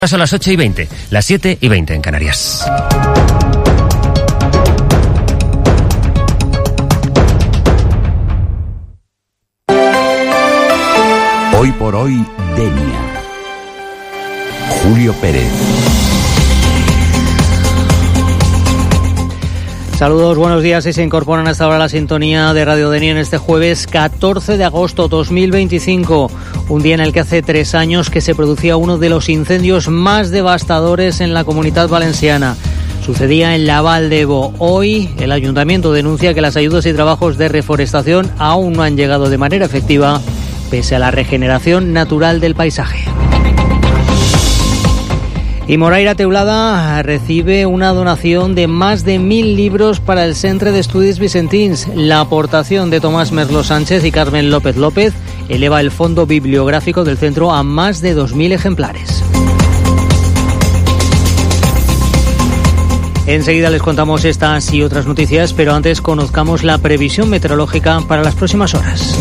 Son las 8:20, las 7:20 en Canarias. Hoy por hoy, Denia. Julio Pérez. Saludos, buenos días, y se incorporan hasta ahora a la sintonía de Radio Denia en este jueves 14 de agosto 2025, un día en el que hace 3 años que se producía uno de los incendios más devastadores en la Comunitat Valenciana. Sucedía en la Val d'Ebo. Hoy el Ayuntamiento denuncia que las ayudas y trabajos de reforestación aún no han llegado de manera efectiva, pese a la regeneración natural del paisaje. Y Moraira Teulada recibe una donación de más de 1.000 libros para el Centre d'Estudis Vicentins. La aportación de Tomás Merlo Sánchez y Carmen López López eleva el fondo bibliográfico del centro a más de 2.000 ejemplares. Enseguida les contamos estas y otras noticias, pero antes conozcamos la previsión meteorológica para las próximas horas.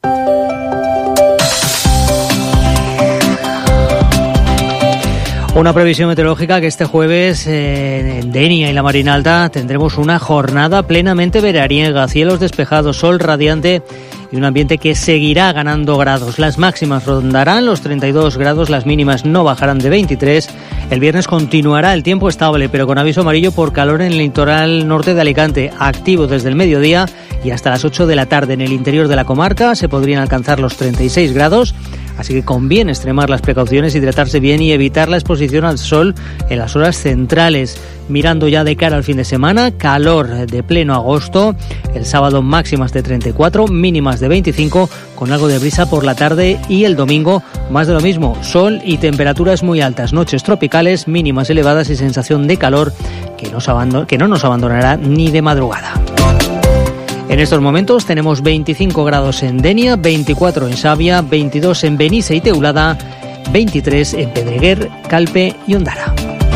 Una previsión meteorológica que este jueves en Denia y la Marina Alta tendremos una jornada plenamente veraniega, cielos despejados, sol radiante y un ambiente que seguirá ganando grados. Las máximas rondarán los 32 grados, las mínimas no bajarán de 23. El viernes continuará el tiempo estable, pero con aviso amarillo por calor en el litoral norte de Alicante, activo desde el mediodía y hasta las 8 de la tarde. En el interior de la comarca se podrían alcanzar los 36 grados. Así que conviene extremar las precauciones, hidratarse bien y evitar la exposición al sol en las horas centrales. Mirando ya de cara al fin de semana, calor de pleno agosto. El sábado máximas de 34, mínimas de 25, con algo de brisa por la tarde, y el domingo más de lo mismo. Sol y temperaturas muy altas, noches tropicales, mínimas elevadas y sensación de calor que no nos abandonará ni de madrugada. En estos momentos tenemos 25 grados en Denia, 24 en Xàbia, 22 en Benissa y Teulada, 23 en Pedreguer, Calpe y Ondara.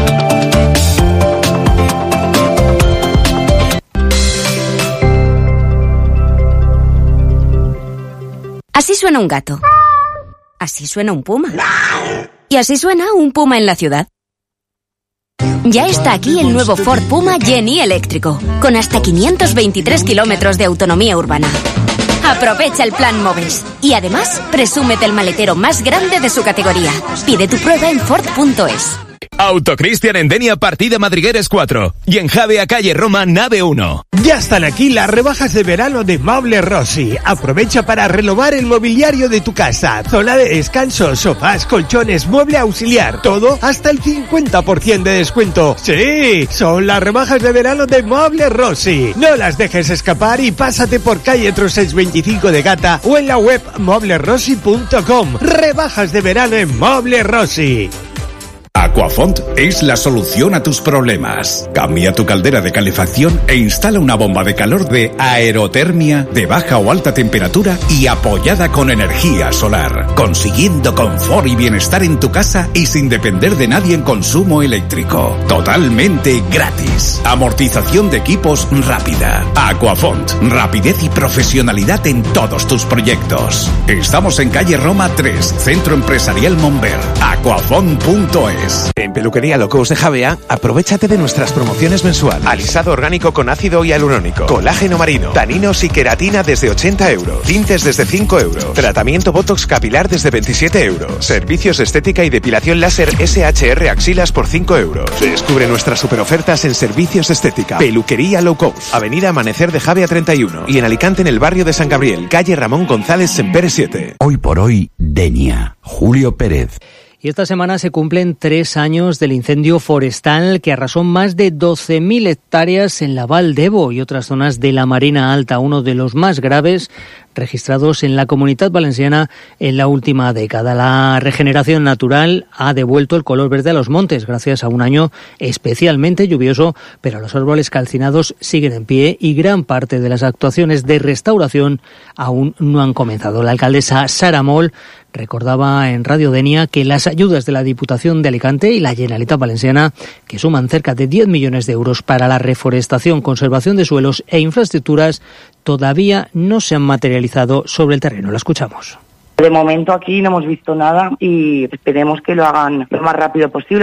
Así suena un gato. Así suena un puma. Y así suena un puma en la ciudad. Ya está aquí el nuevo Ford Puma Genie eléctrico, con hasta 523 kilómetros de autonomía urbana. Aprovecha el plan Moves y además presúmete el maletero más grande de su categoría. Pide tu prueba en Ford.es. Autocristian en Denia, partida Madrigueres 4. Y en Javea, calle Roma, nave 1. Ya están aquí las rebajas de verano de Moble Rossi. Aprovecha para renovar el mobiliario de tu casa. Zona de descanso, sofás, colchones, mueble auxiliar. Todo hasta el 50% de descuento. Sí, son las rebajas de verano de Moble Rossi. No las dejes escapar y pásate por calle Trosets 25 de Gata o en la web moblerossi.com. Rebajas de verano en Moble Rossi. Aquafont es la solución a tus problemas. Cambia tu caldera de calefacción e instala una bomba de calor de aerotermia de baja o alta temperatura y apoyada con energía solar, consiguiendo confort y bienestar en tu casa y sin depender de nadie en consumo eléctrico. Totalmente gratis. Amortización de equipos rápida. Aquafont, rapidez y profesionalidad en todos tus proyectos. Estamos en calle Roma 3, Centro Empresarial Montbert. Aquafont.es. En Peluquería Locos de Javea, aprovéchate de nuestras promociones mensuales. Alisado orgánico con ácido hialurónico, colágeno marino, taninos y queratina desde 80 euros, tintes desde 5 euros, tratamiento botox capilar desde 27 euros, servicios de estética y depilación láser SHR axilas por 5 euros. Descubre nuestras superofertas en servicios de estética. Peluquería Low Cost, Avenida Amanecer de Javea 31 y en Alicante en el barrio de San Gabriel, calle Ramón González Sempere 7. Hoy por hoy, Denia. Julio Pérez. Y esta semana se cumplen 3 años del incendio forestal que arrasó más de 12.000 hectáreas en la Val d'Ebo y otras zonas de la Marina Alta, uno de los más graves registrados en la Comunitat Valenciana en la última década. La regeneración natural ha devuelto el color verde a los montes gracias a un año especialmente lluvioso, pero los árboles calcinados siguen en pie y gran parte de las actuaciones de restauración aún no han comenzado. La alcaldesa Sara Moll recordaba en Radio Denia que las ayudas de la Diputación de Alicante y la Generalitat Valenciana, que suman cerca de 10 millones de euros para la reforestación, conservación de suelos e infraestructuras, todavía no se han materializado sobre el terreno. La escuchamos. De momento aquí no hemos visto nada y esperemos que lo hagan lo más rápido posible.